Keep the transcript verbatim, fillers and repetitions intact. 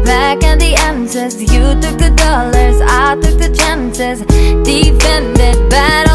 back and the answers. You took the dollars, I took the chances. Defended bad